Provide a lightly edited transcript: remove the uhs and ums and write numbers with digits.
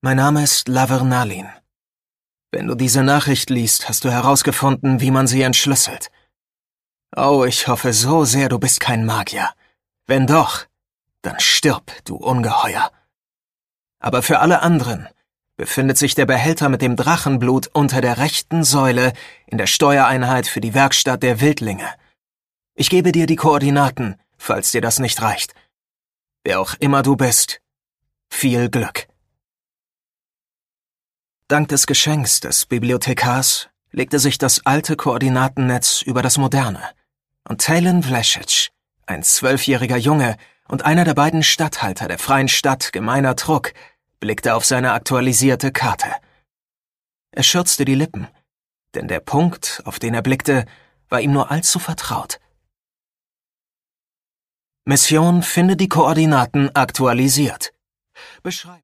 Mein Name ist Lavernalin. Wenn du diese Nachricht liest, hast du herausgefunden, wie man sie entschlüsselt. Oh, ich hoffe so sehr, du bist kein Magier. Wenn doch, dann stirb, du Ungeheuer. Aber für alle anderen befindet sich der Behälter mit dem Drachenblut unter der rechten Säule in der Steuereinheit für die Werkstatt der Wildlinge. Ich gebe dir die Koordinaten, falls dir das nicht reicht. Wer auch immer du bist, viel Glück. Dank des Geschenks des Bibliothekars legte sich das alte Koordinatennetz über das moderne. Und Talon Vlasic, ein 12-jähriger Junge und einer der beiden Statthalter der freien Stadt Gemeiner Truk, blickte auf seine aktualisierte Karte. Er schürzte die Lippen, denn der Punkt, auf den er blickte, war ihm nur allzu vertraut. Mission: Finde die Koordinaten aktualisiert. Beschreib